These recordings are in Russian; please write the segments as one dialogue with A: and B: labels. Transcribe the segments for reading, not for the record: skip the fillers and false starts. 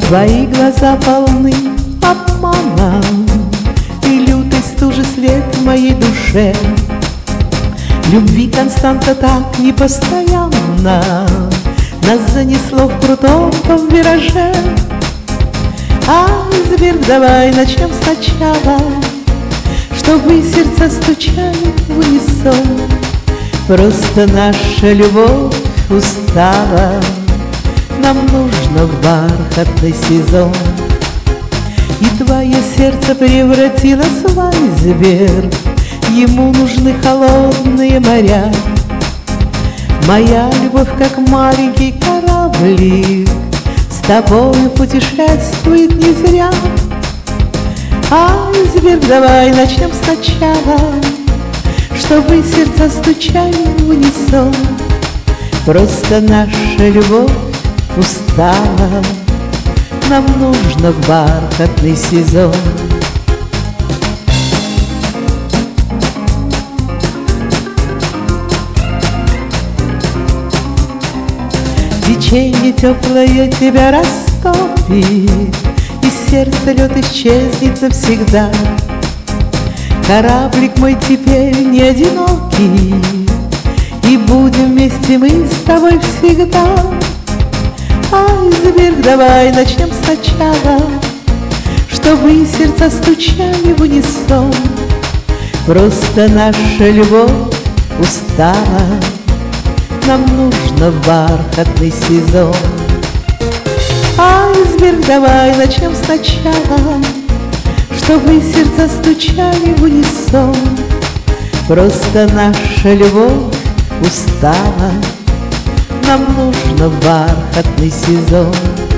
A: Твои глаза полны обмана, и лютой стужи след в моей душе. Любви константа так непостоянна, нас занесло в крутом том вираже. Зверь, давай начнем сначала, чтобы сердца стучали в унисон. Просто наша любовь устала, нам нужно бархатный сезон. И твое сердце превратилось в айсберг, ему нужны холодные моря. Моя любовь, как маленький кораблик, с тобою путешествует не зря. Айсберг, давай начнем сначала, чтобы сердца стучали в унисон. Просто наша любовь устала, нам нужно бархатный сезон. Течение теплое тебя растопит, и сердце лед исчезнет навсегда. Кораблик мой теперь не одинокий, и будем вместе мы с тобой всегда. Айсберг, давай начнем сначала, чтобы сердца стучали в унисон. Просто наша любовь устала, нам нужно бархатный сезон. Айсберг, давай начнем сначала, чтобы сердца стучали в унисон. Просто наша любовь устала, нам нужно бархатный сезон.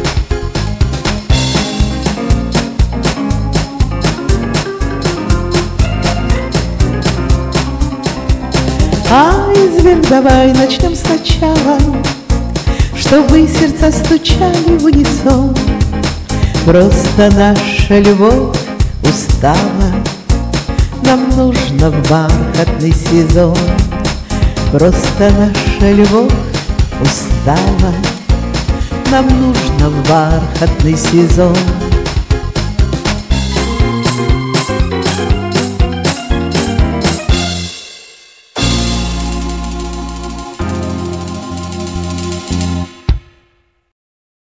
A: Айсберг, давай начнем сначала, чтобы сердца стучали в унисон. Просто наша любовь устала, нам нужно бархатный сезон. Просто наша любовь устала, нам нужно бархатный сезон.